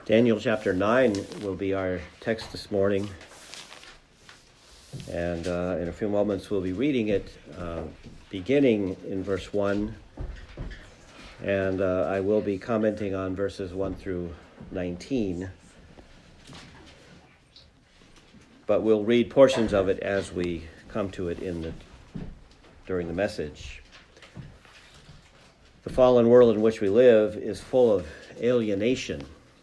Daniel chapter 9 will be our text this morning, and in a few moments we'll be reading it beginning in verse 1, and I will be commenting on verses 1 through 19, but we'll read portions of it as we come to it during the message. The fallen world in which we live is full of alienation.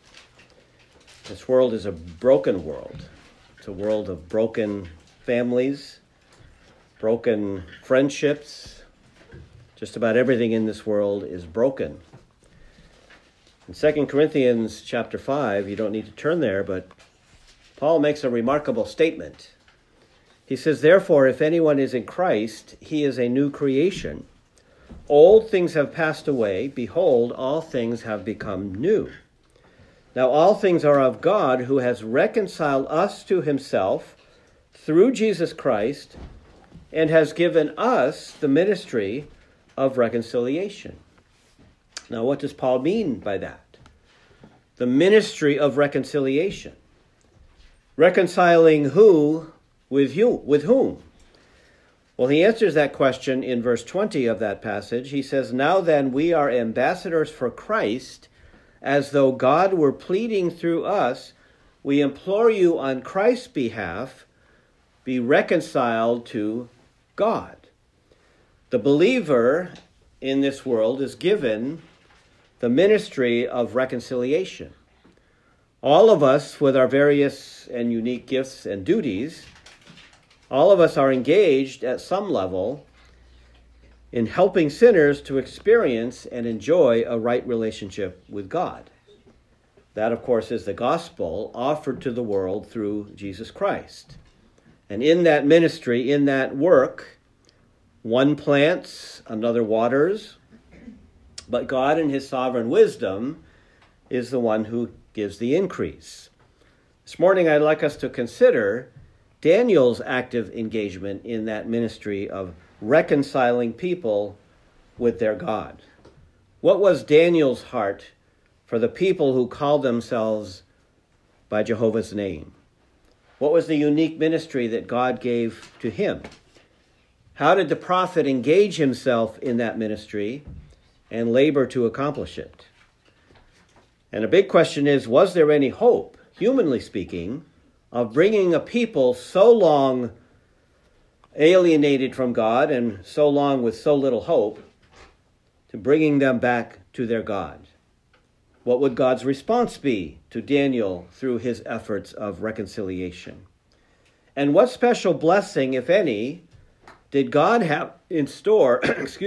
This world is a broken world. It's a world of broken families, broken friendships. Just about everything in this world is broken. In 2 Corinthians chapter 5, you don't need to turn there, but Paul makes a remarkable statement. He says, "Therefore, if anyone is in Christ, he is a new creation. Old things have passed away. Behold, all things have become new. Now all things are of God, who has reconciled us to himself through Jesus Christ and has given us the ministry of reconciliation." Now what does Paul mean by that? The ministry of reconciliation. Reconciling who with you? With whom? Well, he answers that question in verse 20 of that passage. He says, "Now then, we are ambassadors for Christ, as though God were pleading through us. We implore you on Christ's behalf, be reconciled to God." The believer in this world is given the ministry of reconciliation. All of us, with our various and unique gifts and duties, all of us are engaged at some level in helping sinners to experience and enjoy a right relationship with God. That, of course, is the gospel offered to the world through Jesus Christ. And in that ministry, in that work, one plants, another waters, but God in his sovereign wisdom is the one who gives the increase. This morning, I'd like us to consider Daniel's active engagement in that ministry of reconciling people with their God. What was Daniel's heart for the people who called themselves by Jehovah's name? What was the unique ministry that God gave to him? How did the prophet engage himself in that ministry and labor to accomplish it? And a big question is, was there any hope, humanly speaking, of bringing a people so long alienated from God and so long with so little hope, to bringing them back to their God? What would God's response be to Daniel through his efforts of reconciliation? And what special blessing, if any, did God have in store,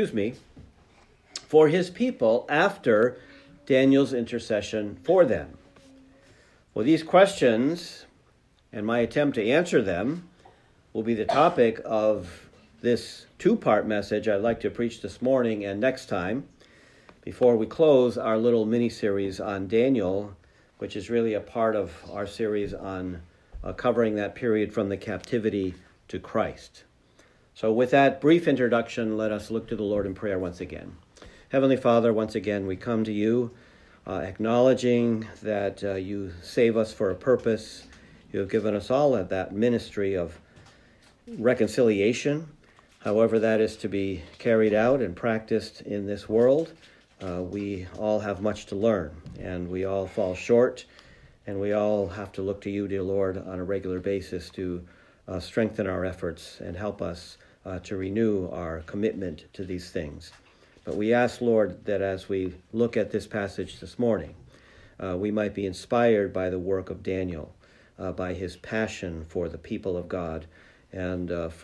for his people after Daniel's intercession for them? Well, these questions, and my attempt to answer them, will be the topic of this two-part message I'd like to preach this morning and next time, before we close our little mini-series on Daniel, which is really a part of our series on covering that period from the captivity to Christ. So with that brief introduction, let us look to the Lord in prayer once again. Heavenly Father, once again, we come to you acknowledging that you save us for a purpose. You have given us all of that ministry of reconciliation, however that is to be carried out and practiced in this world. We all have much to learn, and we all fall short, and we all have to look to you, dear Lord, on a regular basis to strengthen our efforts and help us to renew our commitment to these things. But we ask, Lord, that as we look at this passage this morning, we might be inspired by the work of Daniel, by his passion for the people of God, and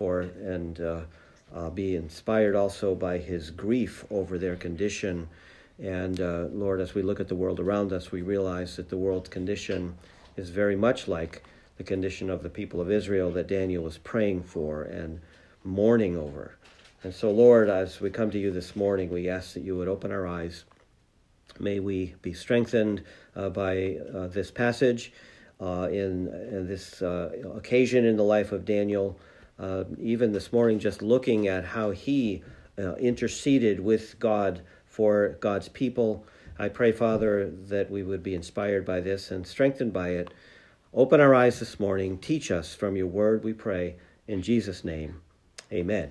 be inspired also by his grief over their condition. And Lord, as we look at the world around us, we realize that the world's condition is very much like the condition of the people of Israel that Daniel was praying for and mourning over. And so, Lord, as we come to you this morning, we ask that you would open our eyes. May we be strengthened by this passage, in this occasion in the life of Daniel. Even this morning, just looking at how he interceded with God for God's people, I pray, Father, that we would be inspired by this and strengthened by it. Open our eyes this morning. Teach us from your word, we pray. In Jesus' name, amen.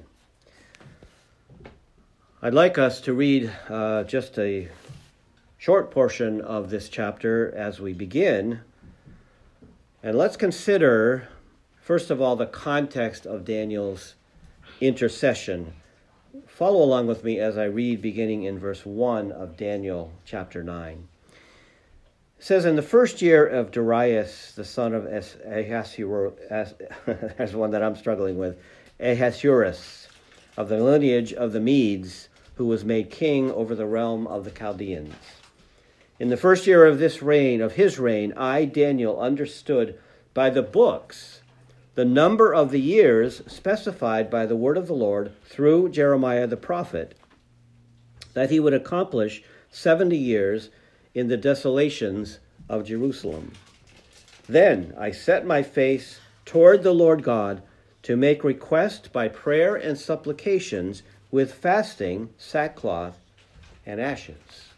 I'd like us to read just a short portion of this chapter as we begin. And let's consider, first of all, the context of Daniel's intercession. Follow along with me as I read beginning in verse 1 of Daniel chapter 9. It says, in the first year of Darius, the son of Ahasuerus, there's one that I'm struggling with, Ahasuerus, of the lineage of the Medes, who was made king over the realm of the Chaldeans. In the first year of his reign, I, Daniel, understood by the books the number of the years specified by the word of the Lord through Jeremiah the prophet, that he would accomplish 70 years in the desolations of Jerusalem. Then I set my face toward the Lord God to make request by prayer and supplications with fasting, sackcloth, and ashes.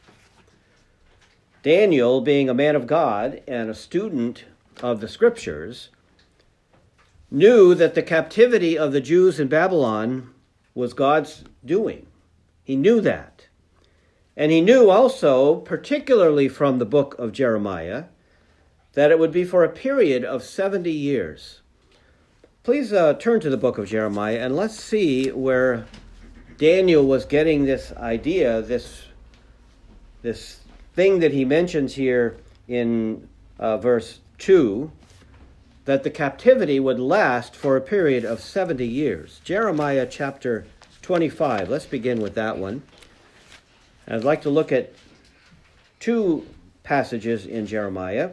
Daniel, being a man of God and a student of the Scriptures, knew that the captivity of the Jews in Babylon was God's doing. He knew that. And he knew also, particularly from the book of Jeremiah, that it would be for a period of 70 years. Please turn to the book of Jeremiah and let's see where Daniel was getting this idea, this thing that he mentions here in verse 2, that the captivity would last for a period of 70 years. Jeremiah chapter 25. Let's begin with that one. I'd like to look at two passages in Jeremiah.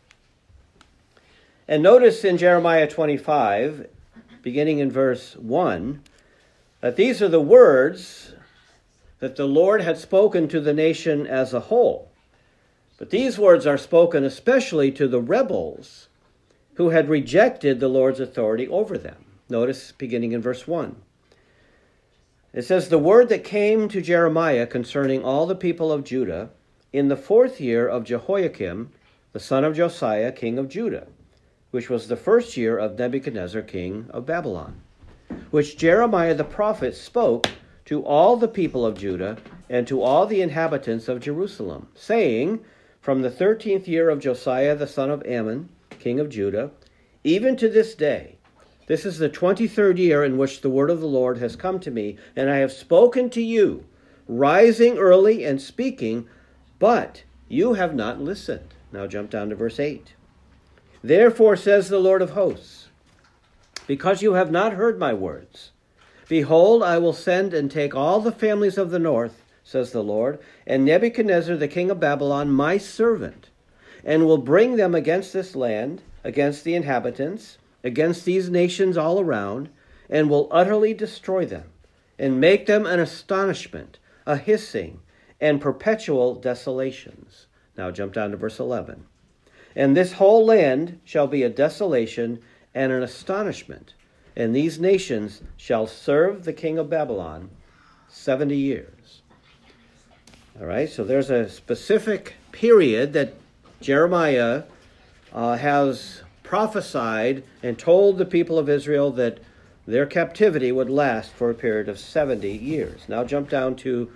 And notice in Jeremiah 25, beginning in verse 1, that these are the words that the Lord had spoken to the nation as a whole. But these words are spoken especially to the rebels who had rejected the Lord's authority over them. Notice beginning in verse 1. It says, the word that came to Jeremiah concerning all the people of Judah in the 4th year of Jehoiakim, the son of Josiah, king of Judah, which was the 1st year of Nebuchadnezzar, king of Babylon, which Jeremiah the prophet spoke to all the people of Judah and to all the inhabitants of Jerusalem, saying, from the 13th year of Josiah the son of Ammon, king of Judah, even to this day, this is the 23rd year in which the word of the Lord has come to me, and I have spoken to you, rising early and speaking, but you have not listened. Now jump down to verse 8. Therefore says the Lord of hosts, because you have not heard my words, behold, I will send and take all the families of the north, says the Lord, and Nebuchadnezzar the king of Babylon, my servant, and will bring them against this land, against the inhabitants, against these nations all around, and will utterly destroy them, and make them an astonishment, a hissing, and perpetual desolations. Now jump down to verse 11. And this whole land shall be a desolation and an astonishment, and these nations shall serve the king of Babylon 70 years. All right, so there's a specific period that Jeremiah has prophesied and told the people of Israel that their captivity would last for a period of 70 years. Now jump down to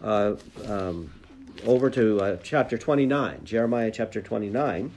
over to chapter 29, Jeremiah chapter 29.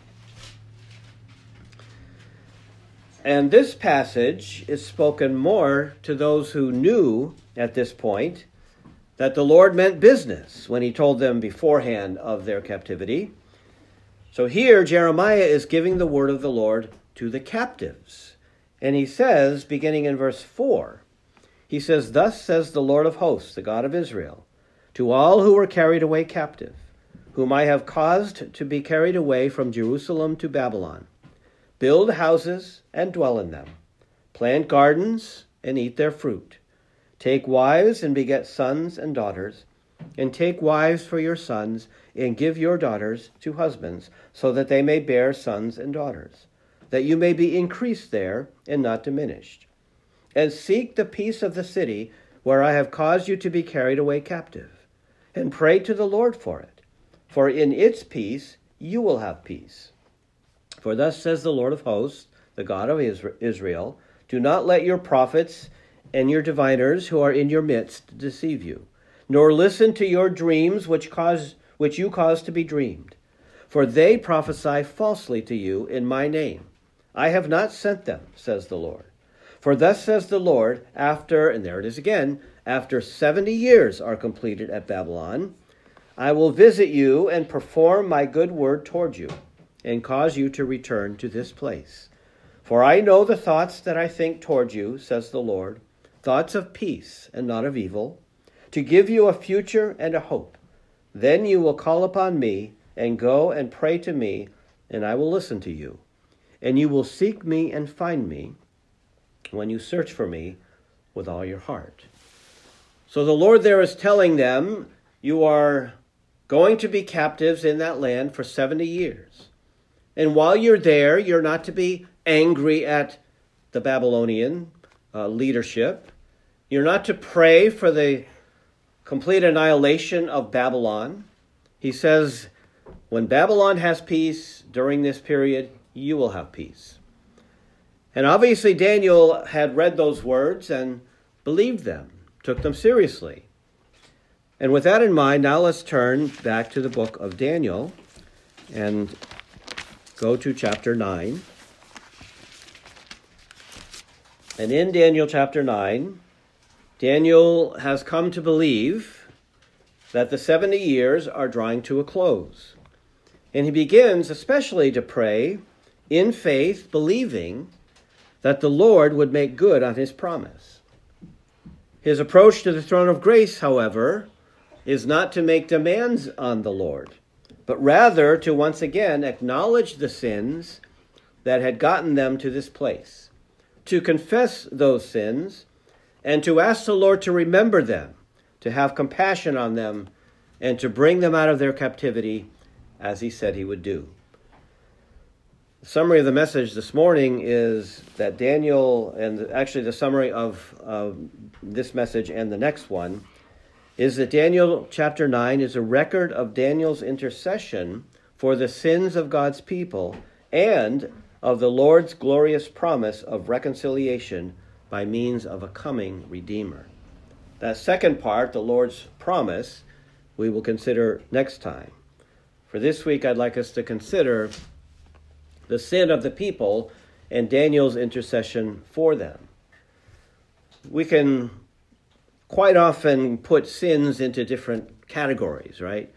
And this passage is spoken more to those who knew at this point that the Lord meant business when he told them beforehand of their captivity. So here, Jeremiah is giving the word of the Lord to the captives. And he says, beginning in verse 4, he says, thus says the Lord of hosts, the God of Israel, to all who were carried away captive, whom I have caused to be carried away from Jerusalem to Babylon, build houses and dwell in them, plant gardens and eat their fruit, take wives and beget sons and daughters, and take wives for your sons, and give your daughters to husbands, so that they may bear sons and daughters, that you may be increased there and not diminished. And seek the peace of the city where I have caused you to be carried away captive, and pray to the Lord for it. for in its peace you will have peace. For thus says the Lord of hosts, the God of Israel, do not let your prophets and your diviners who are in your midst deceive you, nor listen to your dreams which you cause to be dreamed. For they prophesy falsely to you in my name. I have not sent them, says the Lord. For thus says the Lord, after 70 years are completed at Babylon, I will visit you and perform my good word toward you, and cause you to return to this place. For I know the thoughts that I think toward you, says the Lord, thoughts of peace and not of evil, to give you a future and a hope. Then you will call upon me and go and pray to me, and I will listen to you. And you will seek me and find me when you search for me with all your heart. So the Lord there is telling them, you are going to be captives in that land for 70 years. And while you're there, you're not to be angry at the Babylonian leadership. You're not to pray for the complete annihilation of Babylon. He says, when Babylon has peace during this period, you will have peace. And obviously Daniel had read those words and believed them, took them seriously. And with that in mind, now let's turn back to the book of Daniel and go to chapter 9. And in Daniel chapter 9, Daniel has come to believe that the 70 years are drawing to a close. And he begins especially to pray in faith, believing that the Lord would make good on his promise. His approach to the throne of grace, however, is not to make demands on the Lord, but rather to once again acknowledge the sins that had gotten them to this place, to confess those sins, and to ask the Lord to remember them, to have compassion on them, and to bring them out of their captivity as he said he would do. The summary of the message this morning is that Daniel, and actually the summary of this message and the next one, is that Daniel chapter 9 is a record of Daniel's intercession for the sins of God's people and of the Lord's glorious promise of reconciliation by means of a coming Redeemer. That second part, the Lord's promise, we will consider next time. For this week, I'd like us to consider the sin of the people and Daniel's intercession for them. We can quite often put sins into different categories, right?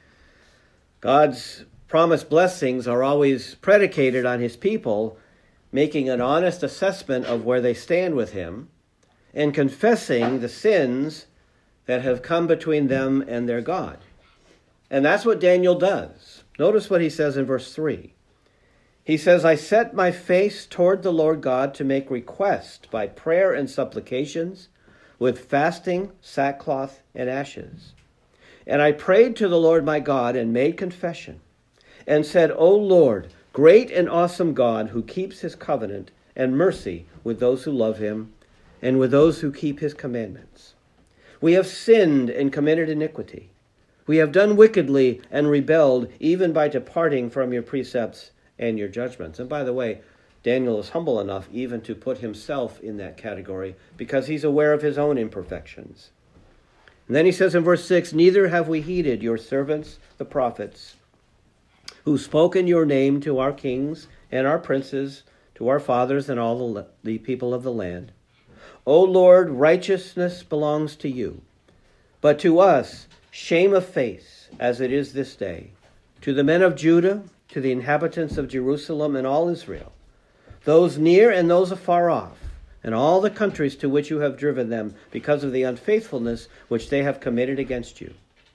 God's promised blessings are always predicated on his people making an honest assessment of where they stand with him and confessing the sins that have come between them and their God. And that's what Daniel does. Notice what he says in verse 3. He says, I set my face toward the Lord God to make request by prayer and supplications with fasting, sackcloth, and ashes. And I prayed to the Lord my God and made confession and said, O Lord, great and awesome God who keeps his covenant and mercy with those who love him and with those who keep his commandments. We have sinned and committed iniquity. We have done wickedly and rebelled even by departing from your precepts and your judgments. And by the way, Daniel is humble enough even to put himself in that category because he's aware of his own imperfections. And then he says in verse 6, neither have we heeded your servants, the prophets, who spoke in your name to our kings and our princes, to our fathers and all the people of the land. O Lord, righteousness belongs to you, but to us shame of face, as it is this day, to the men of Judah, to the inhabitants of Jerusalem and all Israel, those near and those afar off, and all the countries to which you have driven them because of the unfaithfulness which they have committed against you.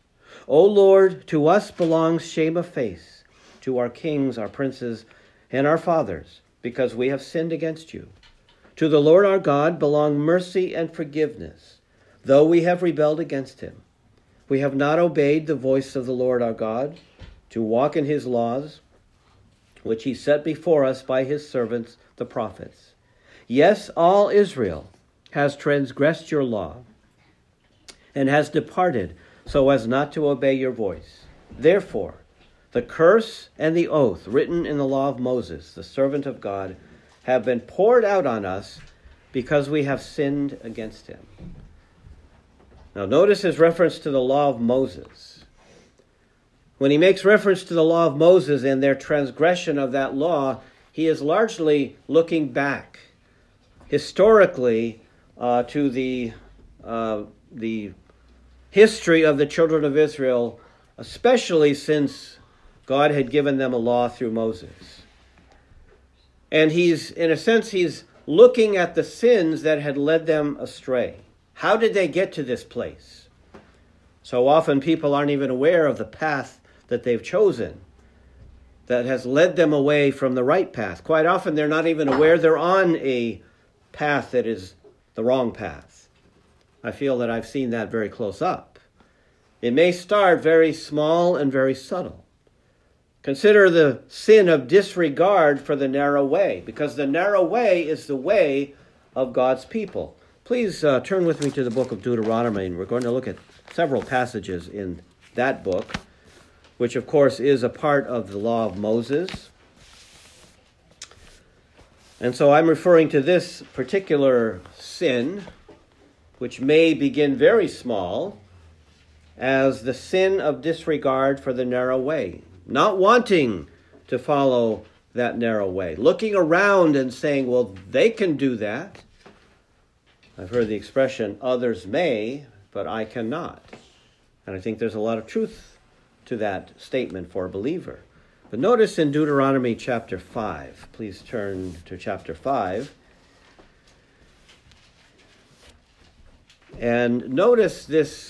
O Lord, to us belongs shame of face, to our kings, our princes, and our fathers, because we have sinned against you. To the Lord our God belong mercy and forgiveness, though we have rebelled against him. We have not obeyed the voice of the Lord our God, to walk in his laws, which he set before us by his servants, the prophets. Yes, all Israel has transgressed your law and has departed so as not to obey your voice. Therefore, The curse and the oath written in the law of Moses, the servant of God, have been poured out on us because we have sinned against him. Now notice his reference to the law of Moses. When he makes reference to the law of Moses and their transgression of that law, he is largely looking back historically to the history of the children of Israel, especially since God had given them a law through Moses. And he's looking at the sins that had led them astray. How did they get to this place? So often people aren't even aware of the path that they've chosen that has led them away from the right path. Quite often they're not even aware they're on a path that is the wrong path. I feel that I've seen that very close up. It may start very small and very subtle. Consider the sin of disregard for the narrow way, because the narrow way is the way of God's people. Please turn with me to the book of Deuteronomy, and we're going to look at several passages in that book, which of course is a part of the law of Moses. And so I'm referring to this particular sin, which may begin very small, as the sin of disregard for the narrow way. Not wanting to follow that narrow way. Looking around and saying, well, they can do that. I've heard the expression, others may, but I cannot. And I think there's a lot of truth to that statement for a believer. But notice in Deuteronomy chapter 5. Please turn to chapter 5. And notice this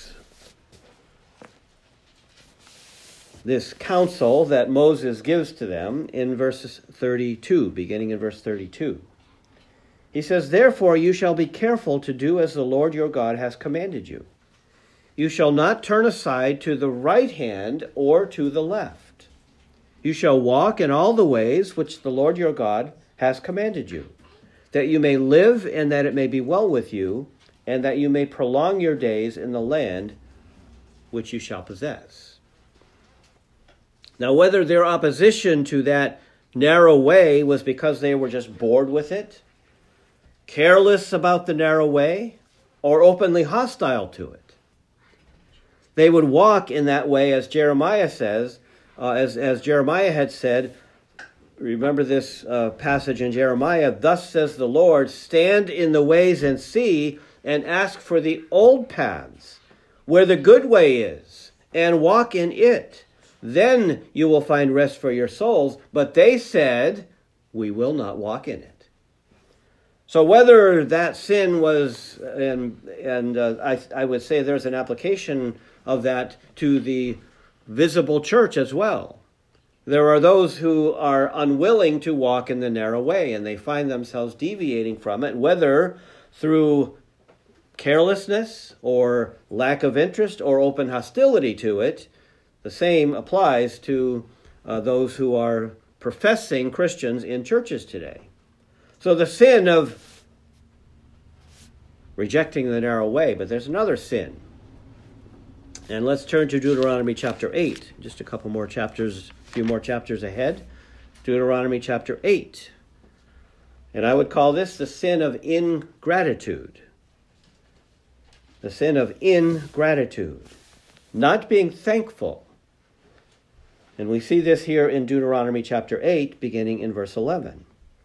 counsel that Moses gives to them in verses 32, beginning in verse 32. He says, "Therefore you shall be careful to do as the Lord your God has commanded you. You shall not turn aside to the right hand or to the left. You shall walk in all the ways which the Lord your God has commanded you, that you may live and that it may be well with you, and that you may prolong your days in the land which you shall possess." Now, whether their opposition to that narrow way was because they were just bored with it, careless about the narrow way, or openly hostile to it, they would walk in that way, as Jeremiah says, as Jeremiah had said. Remember this passage in Jeremiah, "Thus says the Lord, stand in the ways and see, and ask for the old paths, where the good way is, and walk in it. Then you will find rest for your souls." But they said, "We will not walk in it." So whether that sin was, I would say there's an application of that to the visible church as well. There are those who are unwilling to walk in the narrow way, and they find themselves deviating from it, whether through carelessness or lack of interest or open hostility to it. The same applies to those who are professing Christians in churches today. So the sin of rejecting the narrow way, but there's another sin. And let's turn to Deuteronomy chapter 8, just a few more chapters ahead. Deuteronomy chapter 8. And I would call this the sin of ingratitude. The sin of ingratitude. Not being thankful. And we see this here in Deuteronomy chapter 8, beginning in verse 11.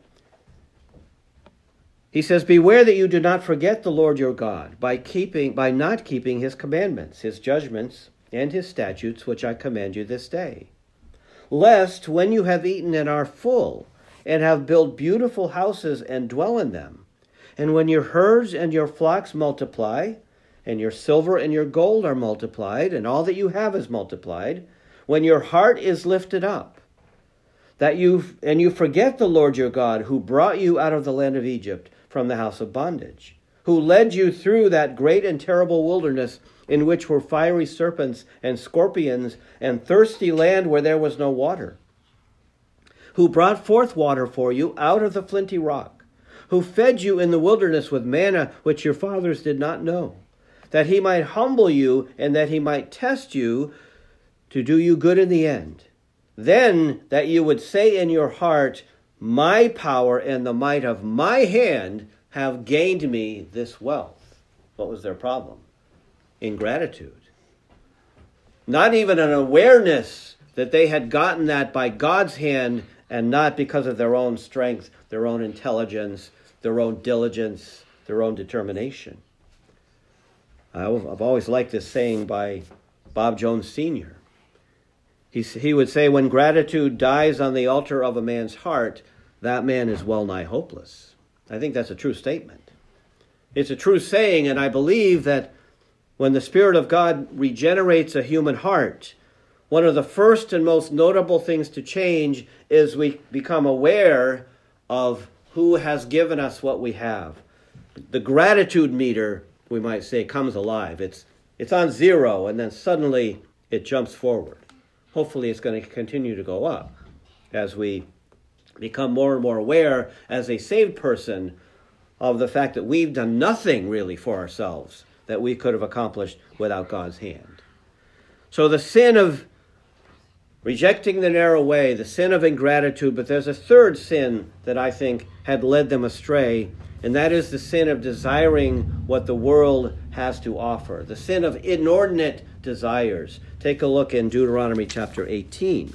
He says, "Beware that you do not forget the Lord your God by not keeping his commandments, his judgments, and his statutes, which I command you this day. Lest when you have eaten and are full, and have built beautiful houses and dwell in them, and when your herds and your flocks multiply, and your silver and your gold are multiplied, and all that you have is multiplied, when your heart is lifted up, that you forget the Lord your God, who brought you out of the land of Egypt from the house of bondage, who led you through that great and terrible wilderness in which were fiery serpents and scorpions and thirsty land where there was no water, who brought forth water for you out of the flinty rock, who fed you in the wilderness with manna which your fathers did not know, that he might humble you and that he might test you to do you good in the end. then that you would say in your heart, my power and the might of my hand have gained me this wealth. What was their problem? Ingratitude. Not even an awareness that they had gotten that by God's hand and not because of their own strength, their own intelligence, their own diligence, their own determination. I've always liked this saying by Bob Jones Sr. He would say, when gratitude dies on the altar of a man's heart, that man is well nigh hopeless. I think that's a true statement. It's a true saying, and I believe that when the Spirit of God regenerates a human heart, one of the first and most notable things to change is we become aware of who has given us what we have. The gratitude meter, we might say, comes alive. It's on zero, and then suddenly it jumps forward. Hopefully it's going to continue to go up as we become more and more aware as a saved person of the fact that we've done nothing really for ourselves that we could have accomplished without God's hand. So the sin of rejecting the narrow way, the sin of ingratitude, but there's a third sin that I think had led them astray, and that is the sin of desiring what the world has to offer, the sin of inordinate desires. Take a look in Deuteronomy chapter 18.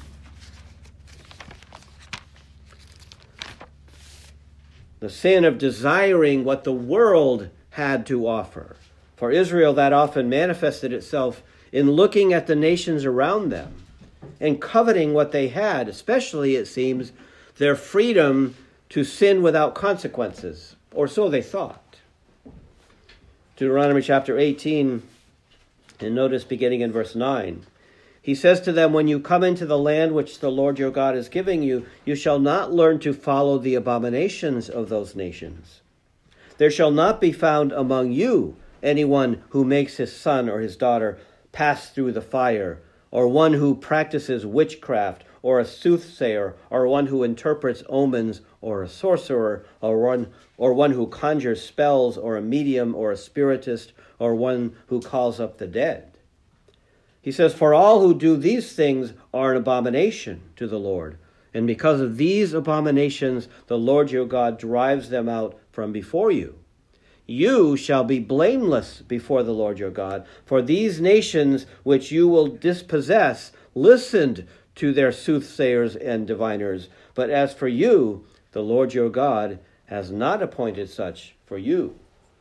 The sin of desiring what the world had to offer. For Israel, that often manifested itself in looking at the nations around them and coveting what they had, especially, it seems, their freedom to sin without consequences, or so they thought. Deuteronomy chapter 18, and notice beginning in verse 9. He says to them, when you come into the land which the Lord your God is giving you, you shall not learn to follow the abominations of those nations. There shall not be found among you anyone who makes his son or his daughter pass through the fire, or one who practices witchcraft, or a soothsayer, or one who interprets omens, or a sorcerer, or one who conjures spells, or a medium, or a spiritist, or one who calls up the dead. He says, for all who do these things are an abomination to the Lord. And because of these abominations, the Lord your God drives them out from before you. You shall be blameless before the Lord your God, for these nations which you will dispossess listened to their soothsayers and diviners. But as for you, the Lord your God has not appointed such for you.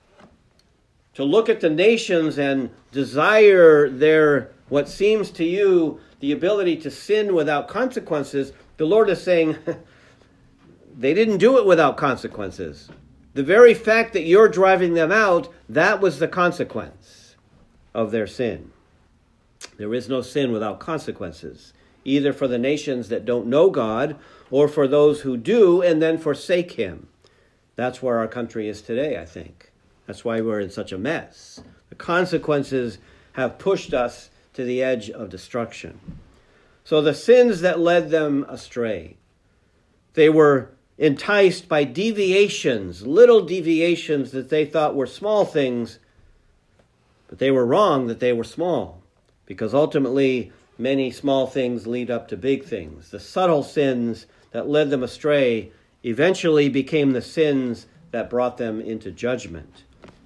To look at the nations and desire their, what seems to you, the ability to sin without consequences, the Lord is saying, they didn't do it without consequences. The very fact that you're driving them out, that was the consequence of their sin. There is no sin without consequences, either for the nations that don't know God or for those who do and then forsake him. That's where our country is today, I think. That's why we're in such a mess. The consequences have pushed us to the edge of destruction. So the sins that led them astray, they were enticed by deviations, little deviations that they thought were small things, but they were wrong that they were small, because ultimately many small things lead up to big things. The subtle sins that led them astray eventually became the sins that brought them into judgment.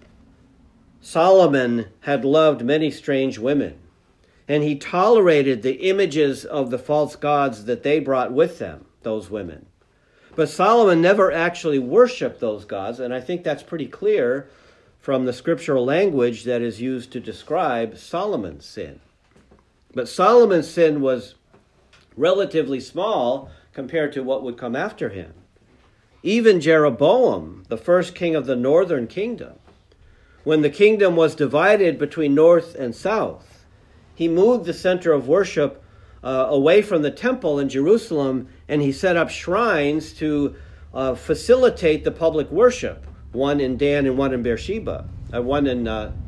Solomon had loved many strange women, and he tolerated the images of the false gods that they brought with them, those women. But Solomon never actually worshiped those gods, and I think that's pretty clear from the scriptural language that is used to describe Solomon's sin. But Solomon's sin was relatively small compared to what would come after him. Even Jeroboam, the first king of the northern kingdom, when the kingdom was divided between north and south, he moved the center of worship away from the temple in Jerusalem, and he set up shrines to facilitate the public worship. One in Dan and one in Beersheba. One in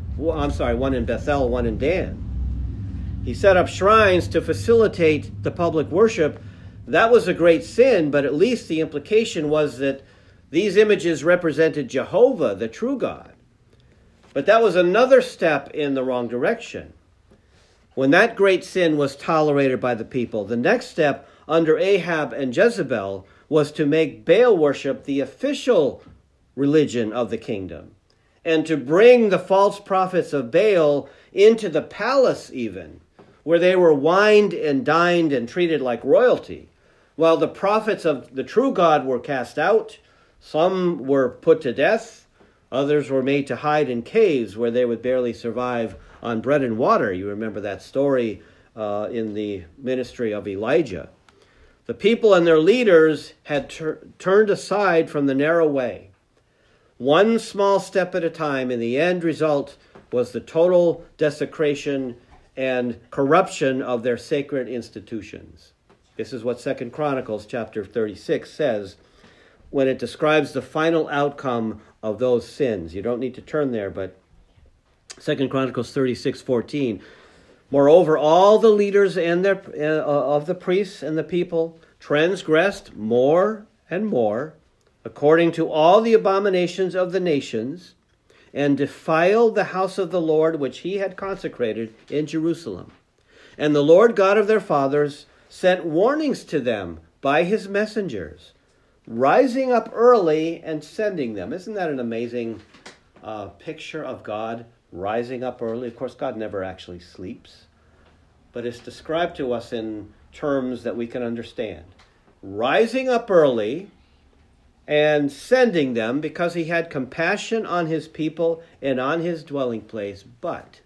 Bethel, one in Dan. He set up shrines to facilitate the public worship. That was a great sin, but at least the implication was that these images represented Jehovah, the true God. But that was another step in the wrong direction. when that great sin was tolerated by the people, the next step under Ahab and Jezebel was to make Baal worship the official religion of the kingdom, and to bring the false prophets of Baal into the palace even, where they were wined and dined and treated like royalty, while the prophets of the true God were cast out. Some were put to death, others were made to hide in caves where they would barely survive on bread and water. You remember that story in the ministry of Elijah. The people and their leaders had turned aside from the narrow way. One small step at a time, and the end result was the total desecration and corruption of their sacred institutions. This is what 2 Chronicles chapter 36 says when it describes the final outcome of those sins. You don't need to turn there, but 2 Chronicles 36:14. Moreover, all the leaders and of the priests and the people transgressed more and more, according to all the abominations of the nations, and defiled the house of the Lord which he had consecrated in Jerusalem. And the Lord God of their fathers sent warnings to them by his messengers, rising up early and sending them. Isn't that an amazing picture of God rising up early? Of course, God never actually sleeps, but it's described to us in terms that we can understand. Rising up early and sending them because he had compassion on his people and on his dwelling place. But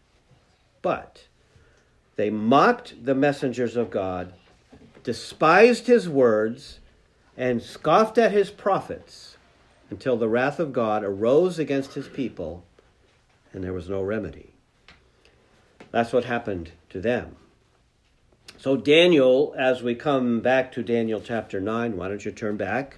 they mocked the messengers of God, despised his words, and scoffed at his prophets until the wrath of God arose against his people, and there was no remedy. That's what happened to them. So Daniel, as we come back to Daniel chapter 9, why don't you turn back?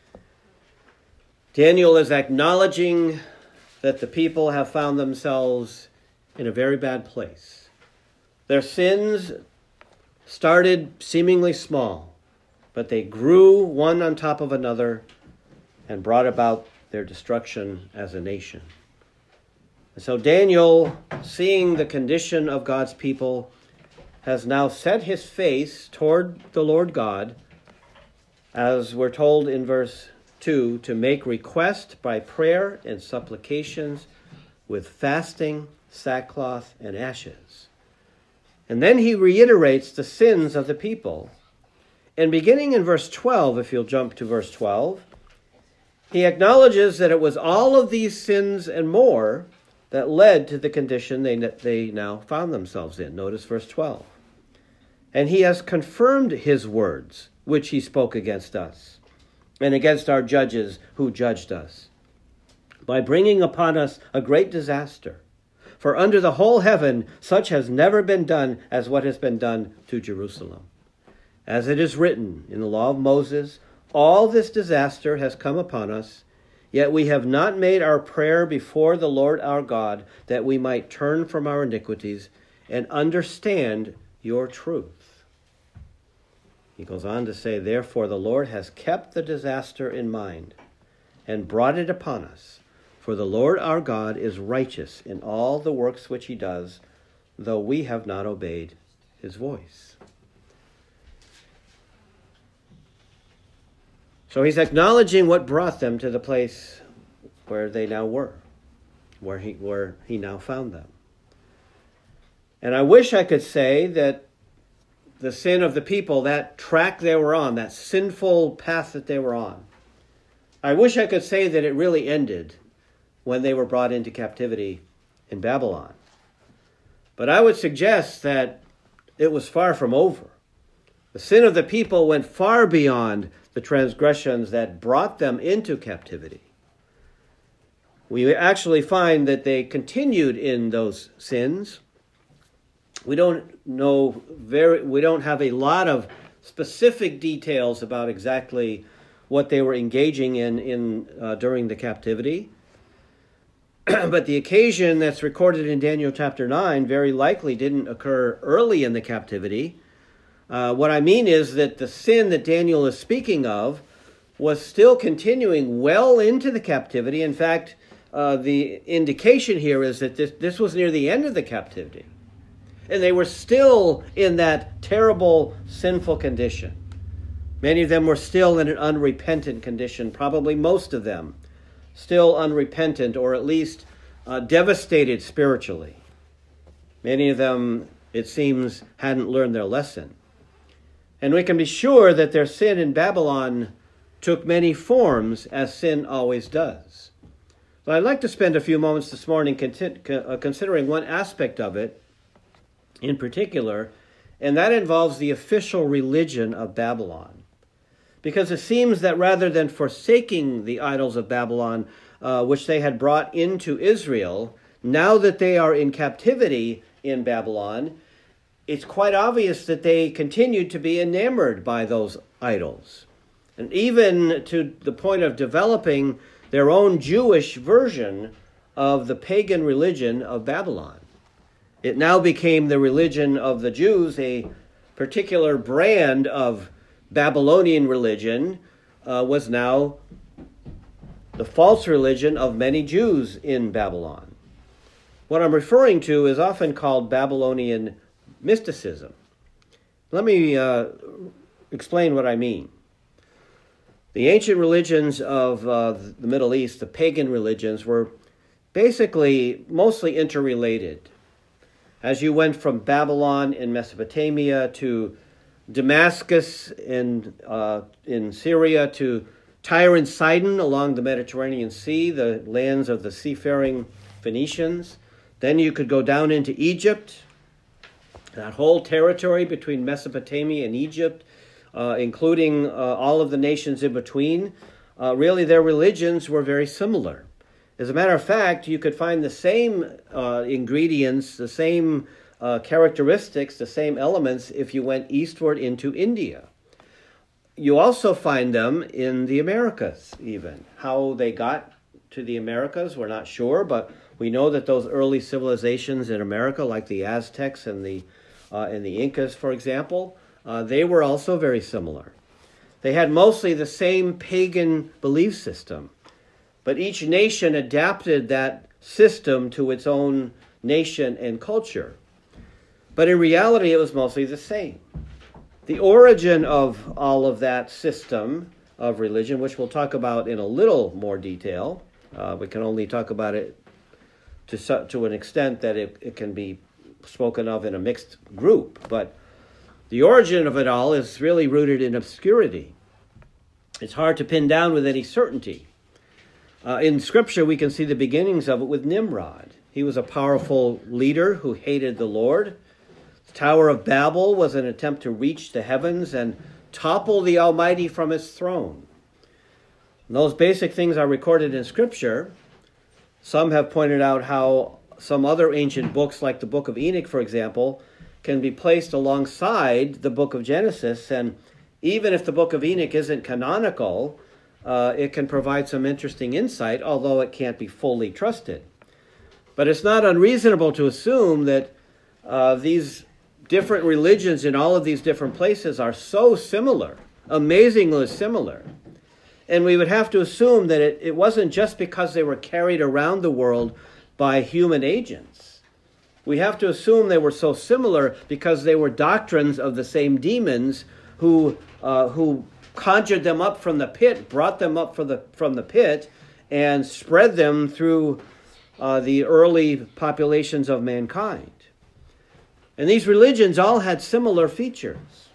Daniel is acknowledging that the people have found themselves in a very bad place. Their sins started seemingly small, but they grew one on top of another and brought about their destruction as a nation. And so Daniel, seeing the condition of God's people, has now set his face toward the Lord God, as we're told in verse 2, to make request by prayer and supplications with fasting, sackcloth, and ashes. And then he reiterates the sins of the people. And beginning in verse 12, if you'll jump to verse 12, he acknowledges that it was all of these sins and more that led to the condition they now found themselves in. Notice verse 12. And he has confirmed his words, which he spoke against us, and against our judges who judged us, by bringing upon us a great disaster. For under the whole heaven such has never been done as what has been done to Jerusalem. As it is written in the law of Moses, all this disaster has come upon us, yet we have not made our prayer before the Lord our God, that we might turn from our iniquities and understand your truth. He goes on to say, therefore the Lord has kept the disaster in mind and brought it upon us. For the Lord our God is righteous in all the works which he does, though we have not obeyed his voice. So he's acknowledging what brought them to the place where they now were, where he now found them. And I wish I could say that the sin of the people, that track they were on, that sinful path that they were on, I wish I could say that it really ended when they were brought into captivity in Babylon. But I would suggest that it was far from over. The sin of the people went far beyond the transgressions that brought them into captivity. We actually find that they continued in those sins. We don't have a lot of specific details about exactly what they were engaging in during the captivity. But the occasion that's recorded in Daniel chapter 9 very likely didn't occur early in the captivity. What I mean is that the sin that Daniel is speaking of was still continuing well into the captivity. In fact, the indication here is that this was near the end of the captivity. And they were still in that terrible, sinful condition. Many of them were still in an unrepentant condition, probably most of them still unrepentant, or at least devastated spiritually. Many of them, it seems, hadn't learned their lesson. And we can be sure that their sin in Babylon took many forms, as sin always does. But I'd like to spend a few moments this morning considering one aspect of it in particular, and that involves the official religion of Babylon. Because it seems that rather than forsaking the idols of Babylon, which they had brought into Israel, now that they are in captivity in Babylon, it's quite obvious that they continued to be enamored by those idols. And even to the point of developing their own Jewish version of the pagan religion of Babylon. It now became the religion of the Jews, a particular brand of Babylonian religion was now the false religion of many Jews in Babylon. What I'm referring to is often called Babylonian mysticism. Let me explain what I mean. The ancient religions of the Middle East, the pagan religions, were basically mostly interrelated. As you went from Babylon in Mesopotamia to Damascus in Syria, to Tyre and Sidon along the Mediterranean Sea, the lands of the seafaring Phoenicians. Then you could go down into Egypt, that whole territory between Mesopotamia and Egypt, including all of the nations in between. Really, their religions were very similar. As a matter of fact, you could find the same ingredients, the same characteristics, the same elements if you went eastward into India. You also find them in the Americas even. How they got to the Americas, we're not sure, but we know that those early civilizations in America, like the Aztecs and the Incas, for example, they were also very similar. They had mostly the same pagan belief system, but each nation adapted that system to its own nation and culture. But in reality, it was mostly the same. The origin of all of that system of religion, which we'll talk about in a little more detail, we can only talk about it to an extent that it can be spoken of in a mixed group. But the origin of it all is really rooted in obscurity. It's hard to pin down with any certainty. In Scripture, we can see the beginnings of it with Nimrod. He was a powerful leader who hated the Lord. The Tower of Babel was an attempt to reach the heavens and topple the Almighty from his throne. And those basic things are recorded in Scripture. Some have pointed out how some other ancient books, like the Book of Enoch, for example, can be placed alongside the Book of Genesis. And even if the Book of Enoch isn't canonical, it can provide some interesting insight, although it can't be fully trusted. But it's not unreasonable to assume that these different religions in all of these different places are so similar, amazingly similar. And we would have to assume that it wasn't just because they were carried around the world by human agents. We have to assume they were so similar because they were doctrines of the same demons who conjured them up from the pit, brought them up from the pit, and spread them through the early populations of mankind. And these religions all had similar features.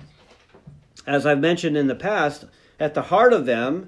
As I've mentioned in the past, at the heart of them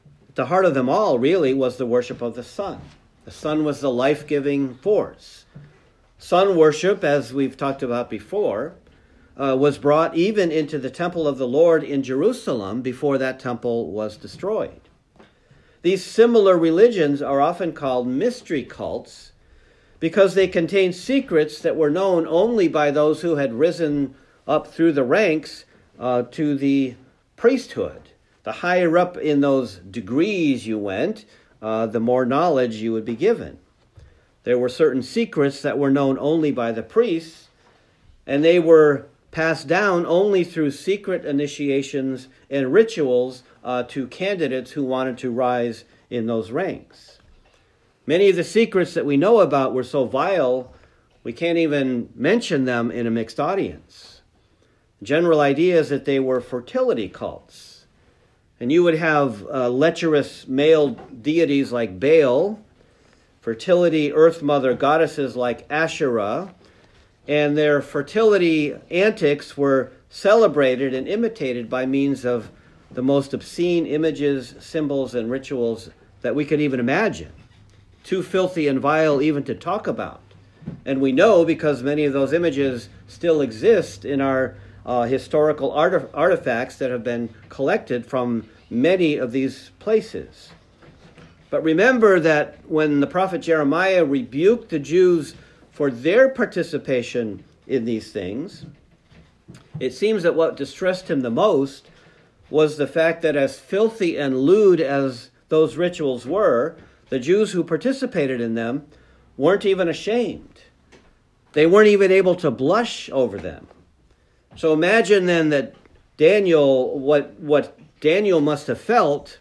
all really was the worship of the sun. The sun was the life-giving force. Sun worship, as we've talked about before, was brought even into the temple of the Lord in Jerusalem before that temple was destroyed. These similar religions are often called mystery cults because they contain secrets that were known only by those who had risen up through the ranks to the priesthood. The higher up in those degrees you went, the more knowledge you would be given. There were certain secrets that were known only by the priests, and they were passed down only through secret initiations and rituals to candidates who wanted to rise in those ranks. Many of the secrets that we know about were so vile We can't even mention them in a mixed audience. The general idea is that they were fertility cults. And you would have lecherous male deities like Baal, fertility earth mother goddesses like Asherah, and their fertility antics were celebrated and imitated by means of the most obscene images, symbols, and rituals that we could even imagine. Too filthy and vile even to talk about. And we know because many of those images still exist in our historical artifacts that have been collected from many of these places. But remember that when the prophet Jeremiah rebuked the Jews for their participation in these things, it seems that what distressed him the most was the fact that as filthy and lewd as those rituals were, the Jews who participated in them weren't even ashamed. They weren't even able to blush over them. So imagine then that Daniel, what Daniel must have felt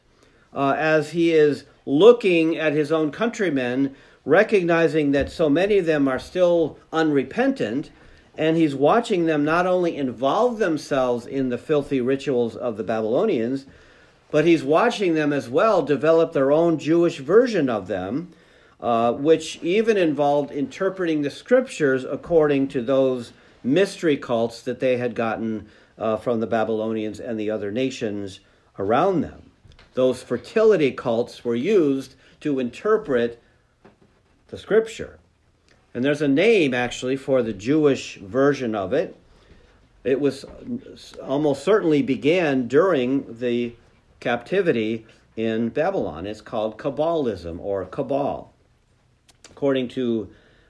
as he is looking at his own countrymen, recognizing that so many of them are still unrepentant, and he's watching them not only involve themselves in the filthy rituals of the Babylonians, but he's watching them as well develop their own Jewish version of them, which even involved interpreting the scriptures according to those mystery cults that they had gotten from the Babylonians and the other nations around them. Those fertility cults were used to interpret the scripture. And there's a name, actually, for the Jewish version of it. It was almost certainly began during the captivity in Babylon. It's called Kabbalism or Cabal. According to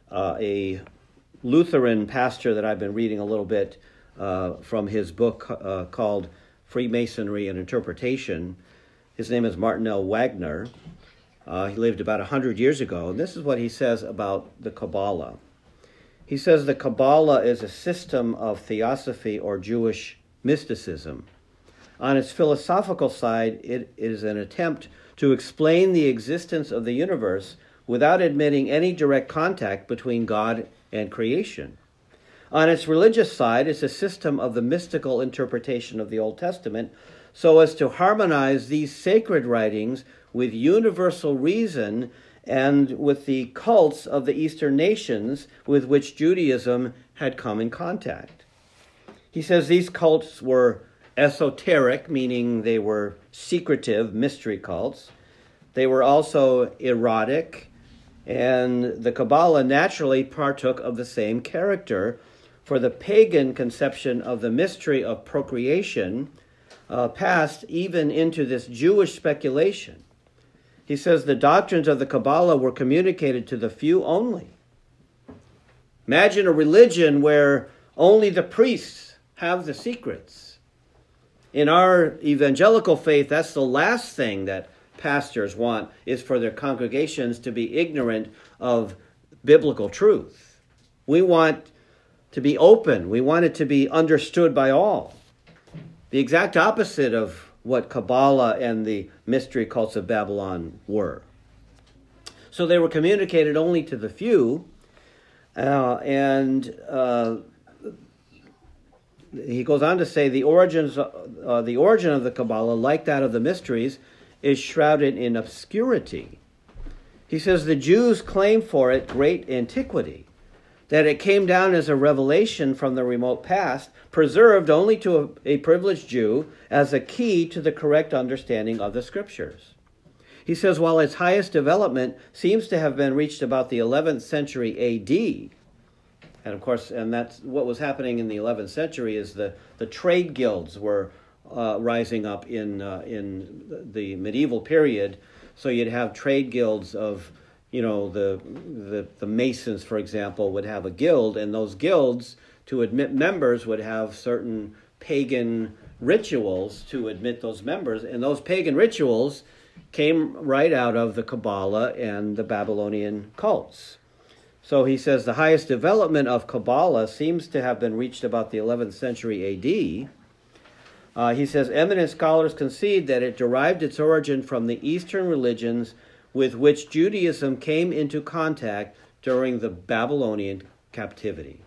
a Lutheran pastor that I've been reading a little bit from his book called Freemasonry and Interpretation, his name is Martin L. Wagner. He lived about 100 years ago, and this is what he says about the Kabbalah. He says the Kabbalah is a system of theosophy or Jewish mysticism. On its philosophical side, it is an attempt to explain the existence of the universe without admitting any direct contact between God and creation. On its religious side, it's a system of the mystical interpretation of the Old Testament so as to harmonize these sacred writings with universal reason and with the cults of the Eastern nations with which Judaism had come in contact. He says these cults were esoteric, meaning they were secretive mystery cults. They were also erotic, and the Kabbalah naturally partook of the same character, for the pagan conception of the mystery of procreation passed even into this Jewish speculation. He says the doctrines of the Kabbalah were communicated to the few only. Imagine a religion where only the priests have the secrets. In our evangelical faith, that's the last thing that pastors want, is for their congregations to be ignorant of biblical truth. We want to be open. We want it to be understood by all. The exact opposite of what Kabbalah and the mystery cults of Babylon were. So they were communicated only to the few, and he goes on to say the origin of the Kabbalah, like that of the mysteries, is shrouded in obscurity. He says the Jews claim for it great antiquity, that it came down as a revelation from the remote past, preserved only to a privileged Jew as a key to the correct understanding of the scriptures. He says while its highest development seems to have been reached about the 11th century A.D., and of course, and that's what was happening in the 11th century, is the trade guilds were rising up in the medieval period. So you'd have trade guilds of, the Masons, for example, would have a guild, and those guilds, to admit members, would have certain pagan rituals to admit those members, and those pagan rituals came right out of the Kabbalah and the Babylonian cults. So he says the highest development of Kabbalah seems to have been reached about the 11th century A.D. He says eminent scholars concede that it derived its origin from the Eastern religions with which Judaism came into contact during the Babylonian captivity.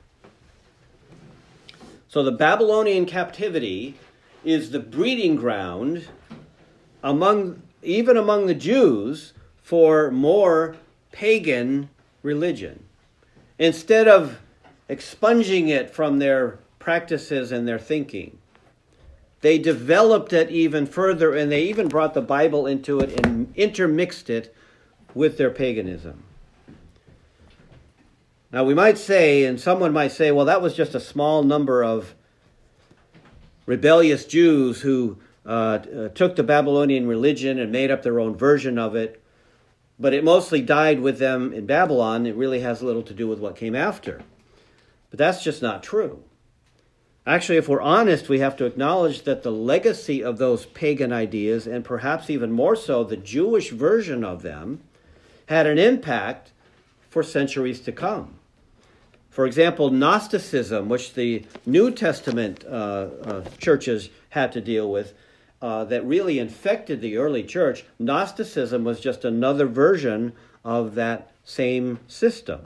So the Babylonian captivity is the breeding ground even among the Jews for more pagan religion. Instead of expunging it from their practices and their thinking, they developed it even further, and they even brought the Bible into it and intermixed it with their paganism. Now we might say, and someone might say, well, that was just a small number of rebellious Jews who took the Babylonian religion and made up their own version of it, but it mostly died with them in Babylon. It really has little to do with what came after. But that's just not true. Actually, if we're honest, we have to acknowledge that the legacy of those pagan ideas, and perhaps even more so the Jewish version of them, had an impact for centuries to come. For example, Gnosticism, which the New Testament churches had to deal with, that really infected the early church, Gnosticism was just another version of that same system.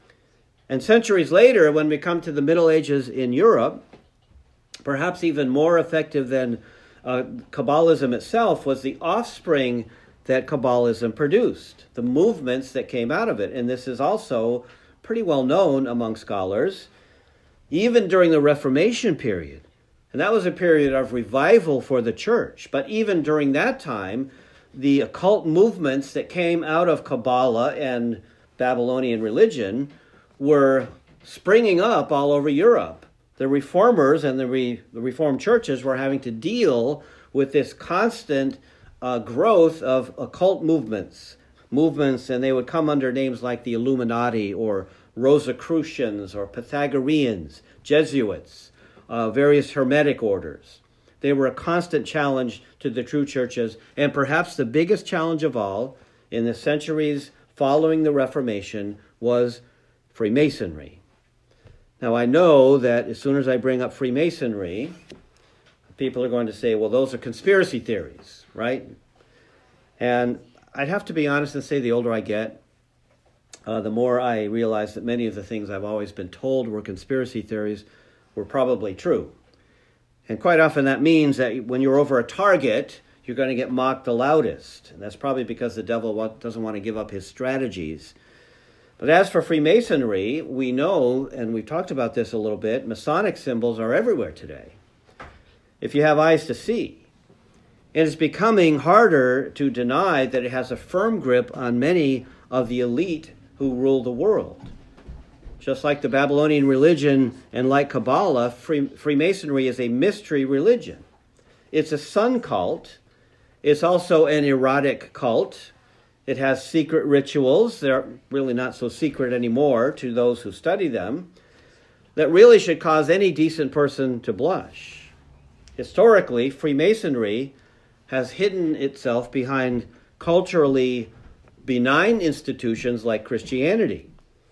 And centuries later, when we come to the Middle Ages in Europe, perhaps even more effective than Kabbalism itself was the offspring that Kabbalism produced, the movements that came out of it. And this is also pretty well known among scholars, even during the Reformation period. And that was a period of revival for the church. But even during that time, the occult movements that came out of Kabbalah and Babylonian religion were springing up all over Europe. The reformers and the reformed churches were having to deal with this constant growth of occult movements, and they would come under names like the Illuminati or Rosicrucians or Pythagoreans, Jesuits, various Hermetic orders. They were a constant challenge to the true churches, and perhaps the biggest challenge of all in the centuries following the Reformation was Freemasonry. Now, I know that as soon as I bring up Freemasonry, people are going to say, well, those are conspiracy theories, right? And I'd have to be honest and say the older I get, the more I realize that many of the things I've always been told were conspiracy theories were probably true. And quite often that means that when you're over a target, you're going to get mocked the loudest. And that's probably because the devil doesn't want to give up his strategies. But as for Freemasonry, we know, and we've talked about this a little bit, Masonic symbols are everywhere today, if you have eyes to see. And it's becoming harder to deny that it has a firm grip on many of the elite who rule the world. Just like the Babylonian religion and like Kabbalah, Freemasonry is a mystery religion. It's a sun cult. It's also an erotic cult. It has secret rituals. They're really not so secret anymore to those who study them, that really should cause any decent person to blush. Historically, Freemasonry has hidden itself behind culturally benign institutions like Christianity.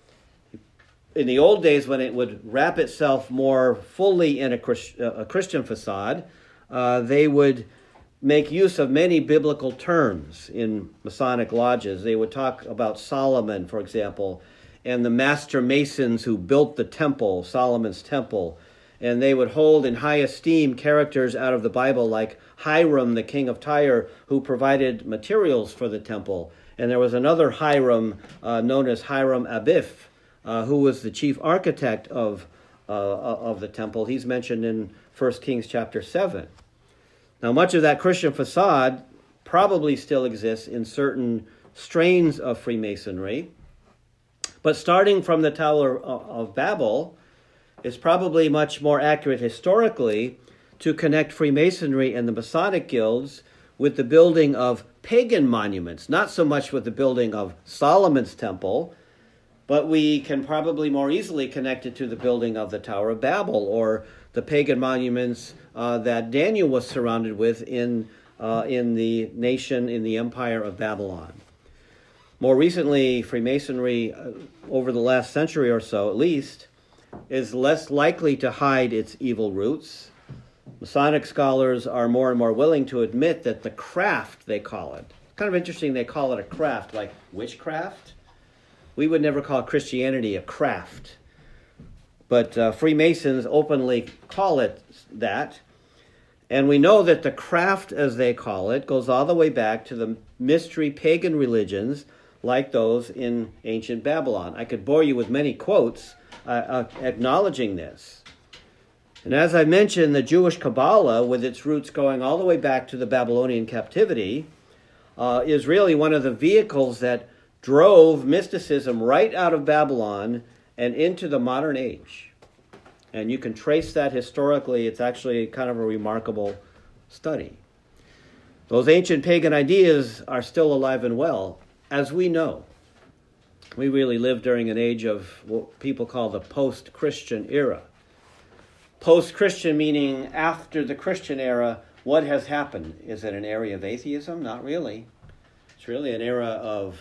In the old days, when it would wrap itself more fully in a Christian facade, they would make use of many biblical terms in Masonic lodges. They would talk about Solomon, for example, and the master masons who built the temple, Solomon's temple. And they would hold in high esteem characters out of the Bible like Hiram, the king of Tyre, who provided materials for the temple. And there was another Hiram known as Hiram Abif, who was the chief architect of the temple. He's mentioned in 1 Kings chapter 7. Now, much of that Christian facade probably still exists in certain strains of Freemasonry, but starting from the Tower of Babel, it's probably much more accurate historically to connect Freemasonry and the Masonic guilds with the building of pagan monuments, not so much with the building of Solomon's temple, but we can probably more easily connect it to the building of the Tower of Babel or the pagan monuments that Daniel was surrounded with in the nation, in the empire of Babylon. More recently, Freemasonry, over the last century or so at least, is less likely to hide its evil roots. Masonic scholars are more and more willing to admit that the craft, they call it, kind of interesting they call it a craft, like witchcraft. We would never call Christianity a craft. but Freemasons openly call it that. And we know that the craft, as they call it, goes all the way back to the mystery pagan religions like those in ancient Babylon. I could bore you with many quotes acknowledging this. And as I mentioned, the Jewish Kabbalah, with its roots going all the way back to the Babylonian captivity, is really one of the vehicles that drove mysticism right out of Babylon and into the modern age. And you can trace that historically. It's actually kind of a remarkable study. Those ancient pagan ideas are still alive and well, as we know. We really live during an age of what people call the post-Christian era. Post-Christian meaning after the Christian era, what has happened? Is it an era of atheism? Not really. It's really an era of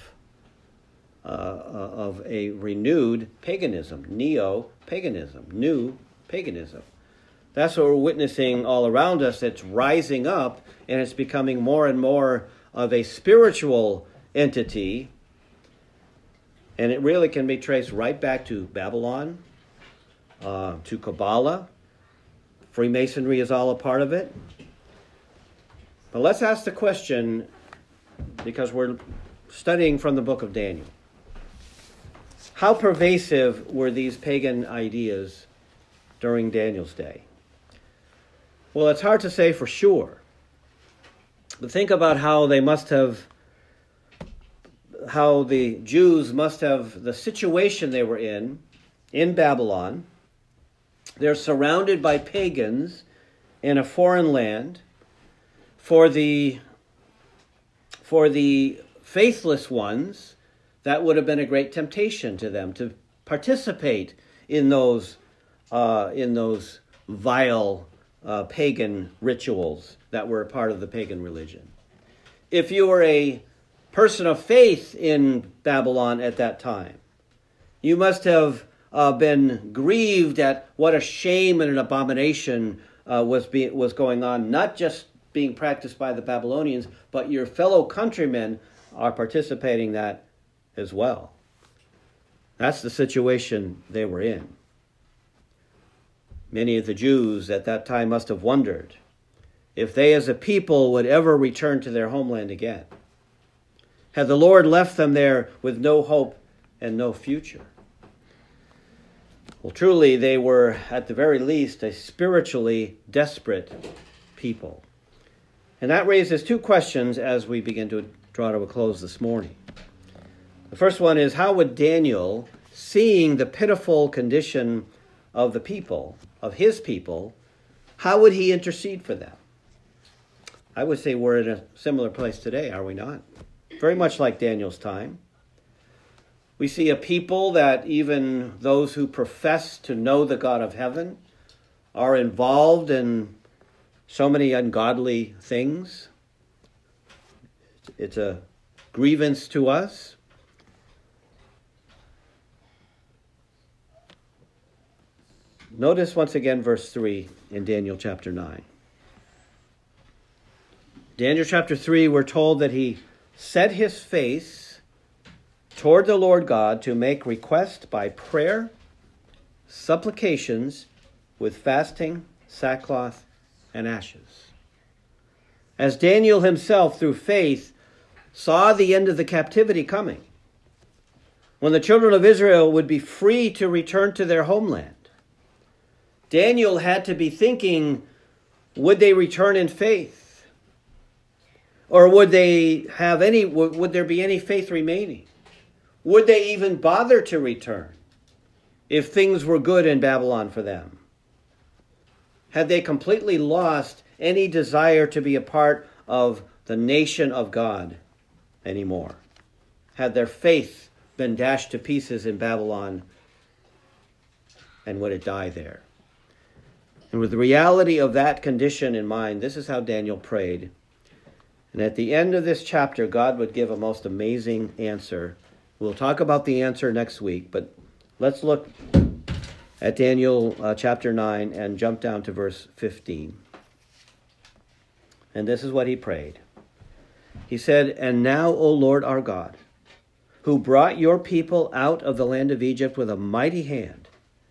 a renewed paganism, neo-paganism, new paganism. That's what we're witnessing all around us. It's rising up, and it's becoming more and more of a spiritual entity, and it really can be traced right back to Babylon, to Kabbalah. Freemasonry is all a part of it. But let's ask the question, because we're studying from the book of Daniel. How pervasive were these pagan ideas during Daniel's day? Well, it's hard to say for sure. But think about how the Jews must have, the situation they were in Babylon. They're surrounded by pagans in a foreign land. For the faithless ones, that would have been a great temptation to them to participate in those vile pagan rituals that were a part of the pagan religion. If you were a person of faith in Babylon at that time, you must have been grieved at what a shame and an abomination was going on, not just being practiced by the Babylonians, but your fellow countrymen are participating that as well. That's the situation they were in. Many of the Jews at that time must have wondered if they as a people would ever return to their homeland again. Had the Lord left them there with no hope and no future? Well, truly, they were, at the very least, a spiritually desperate people. And that raises two questions as we begin to draw to a close this morning. The first one is, how would Daniel, seeing the pitiful condition of the people, of his people, how would he intercede for them? I would say we're in a similar place today, are we not? Very much like Daniel's time. We see a people that even those who profess to know the God of heaven are involved in so many ungodly things. It's a grievance to us. Notice once again verse 3 in Daniel chapter 9. Daniel chapter 3, we're told that he set his face toward the Lord God to make request by prayer, supplications, with fasting, sackcloth, and ashes. As Daniel himself, through faith, saw the end of the captivity coming, when the children of Israel would be free to return to their homeland, Daniel had to be thinking, would they return in faith? Or would there be any faith remaining? Would they even bother to return if things were good in Babylon for them? Had they completely lost any desire to be a part of the nation of God anymore? Had their faith been dashed to pieces in Babylon, and would it die there? And with the reality of that condition in mind, this is how Daniel prayed. And at the end of this chapter, God would give a most amazing answer. We'll talk about the answer next week, but let's look at Daniel chapter 9 and jump down to verse 15. And this is what he prayed. He said, "And now, O Lord our God, who brought your people out of the land of Egypt with a mighty hand,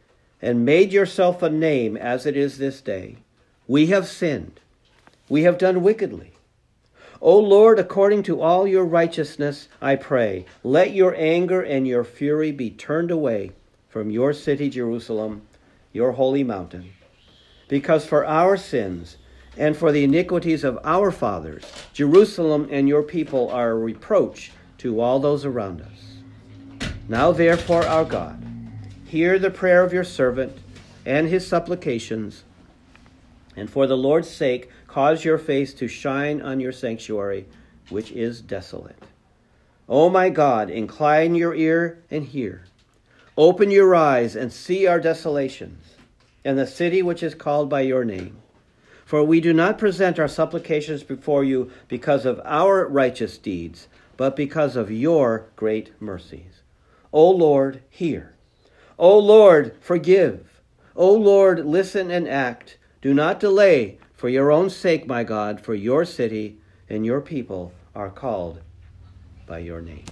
and made yourself a name as it is this day. We have sinned. We have done wickedly. O Lord, according to all your righteousness, I pray, let your anger and your fury be turned away from your city, Jerusalem, your holy mountain. Because for our sins and for the iniquities of our fathers, Jerusalem and your people are a reproach to all those around us. Now therefore, our God, hear the prayer of your servant and his supplications, and for the Lord's sake, cause your face to shine on your sanctuary, which is desolate. O my God, incline your ear and hear. Open your eyes and see our desolations, and the city which is called by your name. For we do not present our supplications before you because of our righteous deeds, but because of your great mercies. O Lord, hear. O Lord, forgive. O Lord, listen and act. Do not delay. For your own sake, my God, for your city and your people are called by your name.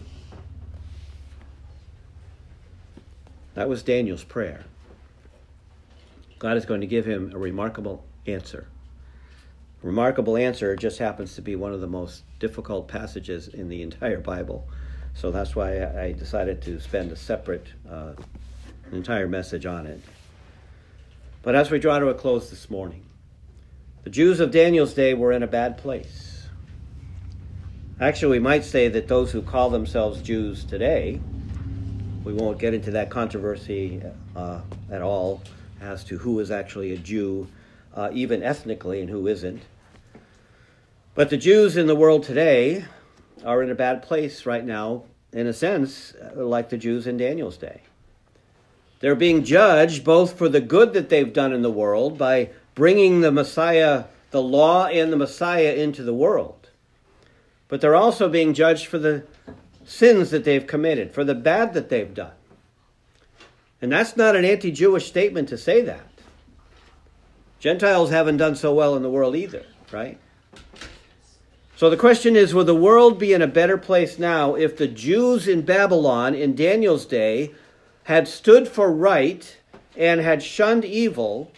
That was Daniel's prayer. God is going to give him a remarkable answer. A remarkable answer just happens to be one of the most difficult passages in the entire Bible. So that's why I decided to spend a separate entire message on it. But as we draw to a close this morning, the Jews of Daniel's day were in a bad place. Actually, we might say that those who call themselves Jews today, we won't get into that controversy at all as to who is actually a Jew, even ethnically, and who isn't. But the Jews in the world today are in a bad place right now, in a sense, like the Jews in Daniel's day. They're being judged both for the good that they've done in the world by bringing the Messiah, the law and the Messiah into the world. But they're also being judged for the sins that they've committed, for the bad that they've done. And that's not an anti-Jewish statement to say that. Gentiles haven't done so well in the world either, right? So the question is, will the world be in a better place now if the Jews in Babylon in Daniel's day had stood for right and had shunned evil?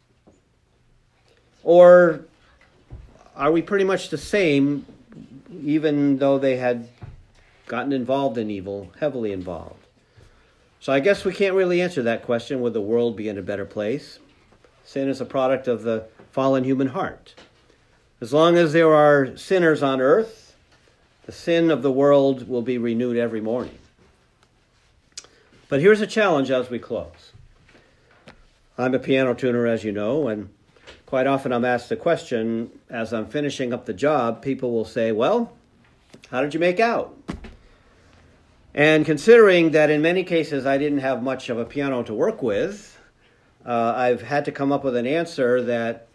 Or are we pretty much the same, even though they had gotten involved in evil, heavily involved? So I guess we can't really answer that question, will the world be in a better place? Sin is a product of the fallen human heart. As long as there are sinners on earth, the sin of the world will be renewed every morning. But here's a challenge as we close. I'm a piano tuner, as you know, and quite often I'm asked the question, as I'm finishing up the job, people will say, well, how did you make out? And considering that in many cases I didn't have much of a piano to work with, I've had to come up with an answer that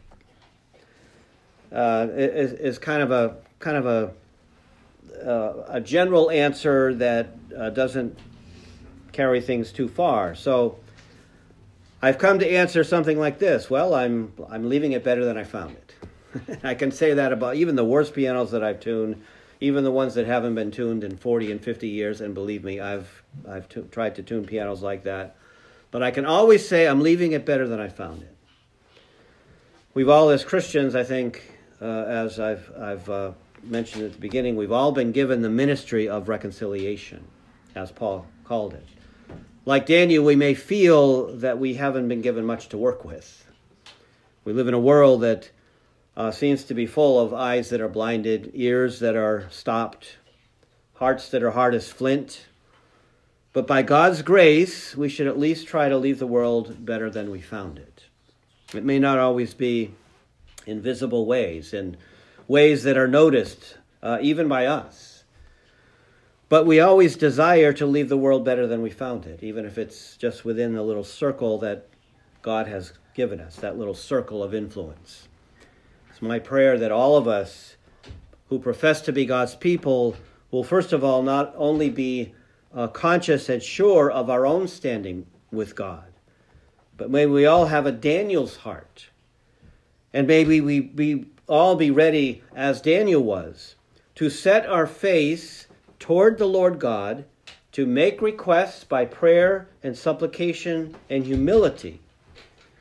is kind of a general answer that doesn't carry things too far. So I've come to answer something like this. Well, I'm leaving it better than I found it. I can say that about even the worst pianos that I've tuned, even the ones that haven't been tuned in 40 and 50 years. And believe me, I've tried to tune pianos like that. But I can always say I'm leaving it better than I found it. We've all, as Christians, I think, as I've mentioned at the beginning, we've all been given the ministry of reconciliation, as Paul called it. Like Daniel, we may feel that we haven't been given much to work with. We live in a world that seems to be full of eyes that are blinded, ears that are stopped, hearts that are hard as flint. But by God's grace, we should at least try to leave the world better than we found it. It may not always be in visible ways, in ways that are noticed, even by us. But we always desire to leave the world better than we found it, even if it's just within the little circle that God has given us, that little circle of influence. It's my prayer that all of us who profess to be God's people will, first of all, not only be conscious and sure of our own standing with God, but may we all have a Daniel's heart. And may we all be ready, as Daniel was, to set our face toward the Lord God, to make requests by prayer and supplication and humility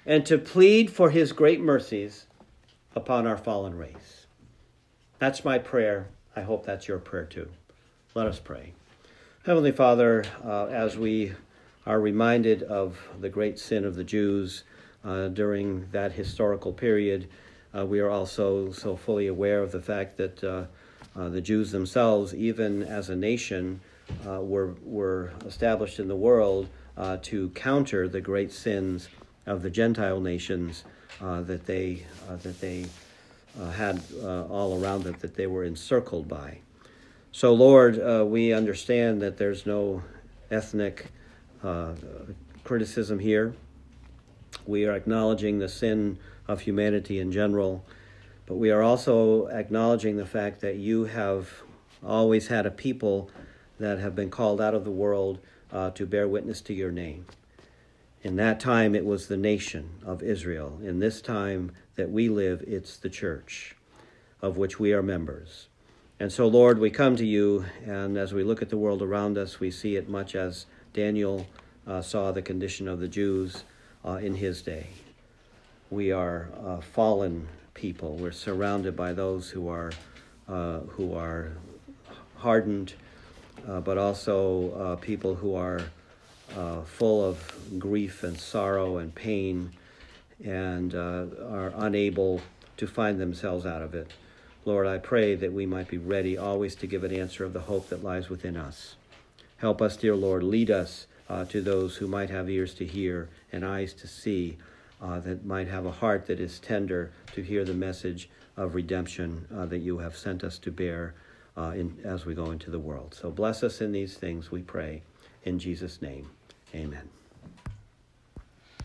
and to plead for his great mercies upon our fallen race. That's my prayer. I hope that's your prayer too. Let us pray. Heavenly Father, as we are reminded of the great sin of the Jews during that historical period, we are also so fully aware of the fact that the Jews themselves, even as a nation, were established in the world to counter the great sins of the Gentile nations that they had all around them, that they were encircled by. So, Lord, we understand that there's no ethnic criticism here. We are acknowledging the sin of humanity in general, but we are also acknowledging the fact that you have always had a people that have been called out of the world to bear witness to your name. In that time, it was the nation of Israel. In this time that we live, it's the church, of which we are members. And so, Lord, we come to you, and as we look at the world around us, we see it much as Daniel saw the condition of the Jews in his day. We are fallen people. We're surrounded by those who are hardened, but also people who are full of grief and sorrow and pain, and are unable to find themselves out of it. Lord, I pray that we might be ready always to give an answer of the hope that lies within us. Help us, dear Lord. Lead us to those who might have ears to hear and eyes to see, that might have a heart that is tender to hear the message of redemption that you have sent us to bear as we go into the world. So bless us in these things, we pray. In Jesus' name, amen.